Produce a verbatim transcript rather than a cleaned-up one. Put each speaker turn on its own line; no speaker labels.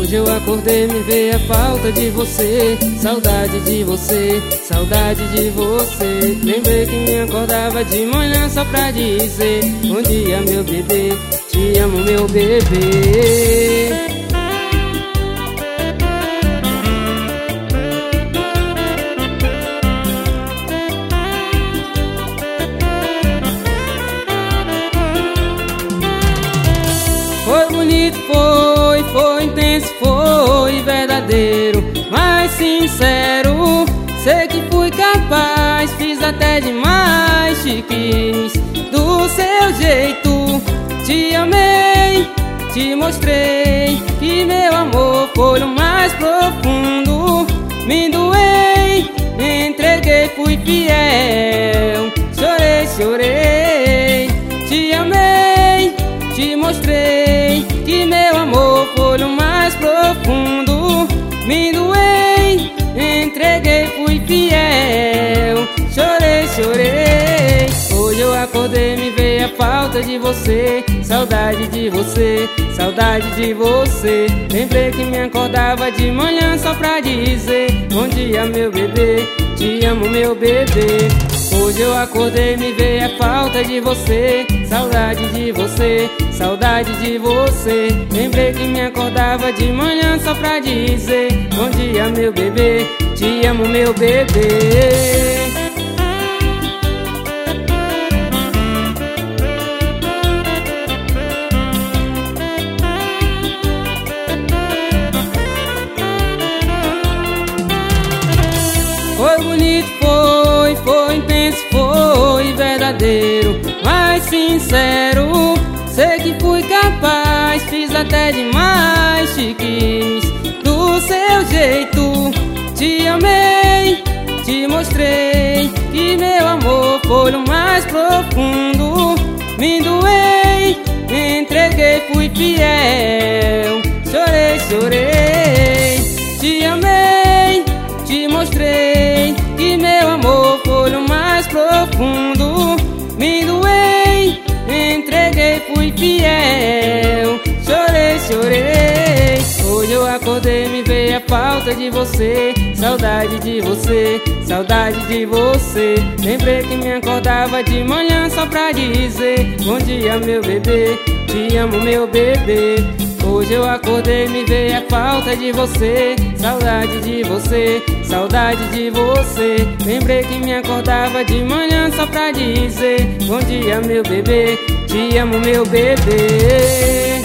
Hoje eu acordei, me veio a falta de você, saudade de você, saudade de você. Lembrei que me acordava de manhã só pra dizer: bom dia meu bebê, te amo meu bebê. Foi bonito, foi, foi intenso, foi verdadeiro, mas sincero. Sei que fui capaz, fiz até demais, te quis do seu jeito. Te amei, te mostrei que meu amor foi o mais profundo. Me doei, me entreguei, fui fiel. Chorei, chorei, te amei, te mostrei que meu amor foi o mais profundo. Me doei, entreguei, fui fiel. Chorei, chorei. Hoje eu acordei, me veio a falta de você, saudade de você, saudade de você. Lembrei que me acordava de manhã só pra dizer: bom dia meu bebê, te amo meu bebê. Hoje eu acordei, me veio a falta de você, saudade de você, saudade de você. Lembrei que me acordava de manhã só pra dizer: bom dia meu bebê, te amo meu bebê. Foi bonito, foi, foi intenso, foi verdadeiro, mas sincero. Sei que fui capaz, fiz até demais, te quis do seu jeito. Te amei, te mostrei que meu amor foi o mais profundo. Me doei, me entreguei, fui fiel. Chorei, chorei, te amei, te mostrei que meu amor foi o mais profundo. Me doei, me entreguei, fui fiel. Chorei, chorei. Hoje eu acordei, me veio a falta de você, saudade de você, saudade de você. Lembrei que me acordava de manhã só pra dizer: bom dia meu bebê, te amo meu bebê. Hoje eu acordei, me veio a falta de você, saudade de você, saudade de você. Lembrei que me acordava de manhã só pra dizer: bom dia meu bebê, te amo meu bebê.